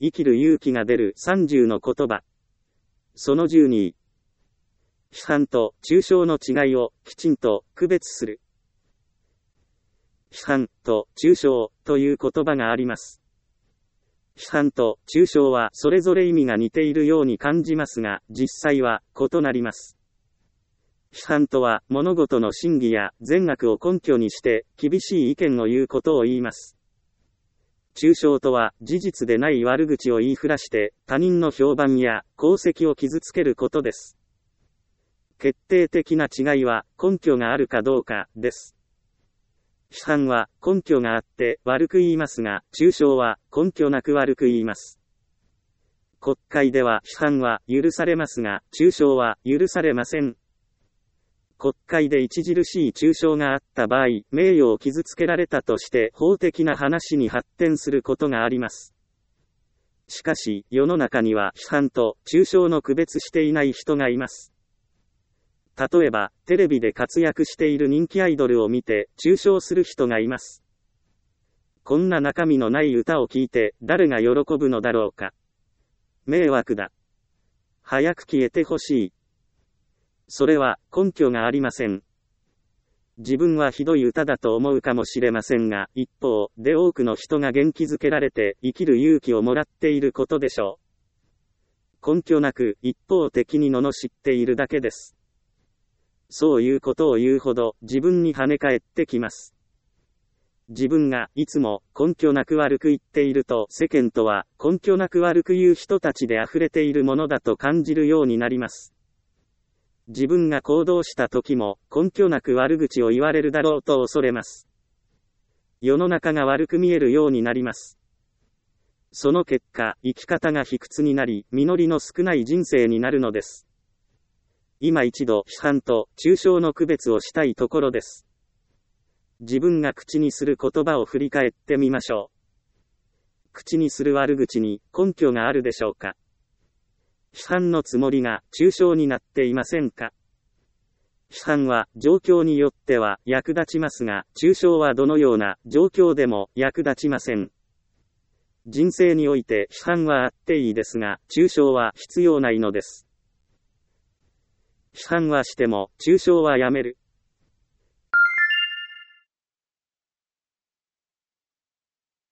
生きる勇気が出る30の言葉。その12。批判と中傷の違いをきちんと区別する。批判と中傷という言葉があります。批判と中傷はそれぞれ意味が似ているように感じますが、実際は異なります。批判とは物事の真偽や善悪を根拠にして厳しい意見を言うことを言います。中傷とは事実でない悪口を言いふらして他人の評判や功績を傷つけることです。決定的な違いは根拠があるかどうかです。批判は根拠があって悪く言いますが、中傷は根拠なく悪く言います。国会では批判は許されますが、中傷は許されません。国会で著しい中傷があった場合、名誉を傷つけられたとして法的な話に発展することがあります。しかし、世の中には批判と中傷の区別していない人がいます。例えば、テレビで活躍している人気アイドルを見て中傷する人がいます。こんな中身のない歌を聴いて誰が喜ぶのだろうか。迷惑だ。早く消えてほしい。それは根拠がありません。自分はひどい歌だと思うかもしれませんが、一方で多くの人が元気づけられて生きる勇気をもらっていることでしょう。根拠なく一方的に罵っているだけです。そういうことを言うほど自分に跳ね返ってきます。自分がいつも根拠なく悪く言っていると、世間とは根拠なく悪く言う人たちで溢れているものだと感じるようになります。自分が行動した時も根拠なく悪口を言われるだろうと恐れます。世の中が悪く見えるようになります。その結果、生き方が卑屈になり、実りの少ない人生になるのです。今一度批判と中傷の区別をしたいところです。自分が口にする言葉を振り返ってみましょう。口にする悪口に根拠があるでしょうか。批判のつもりが中傷になっていませんか。批判は状況によっては役立ちますが、中傷はどのような状況でも役立ちません。人生において批判はあっていいですが、中傷は必要ないのです。批判はしても中傷はやめる。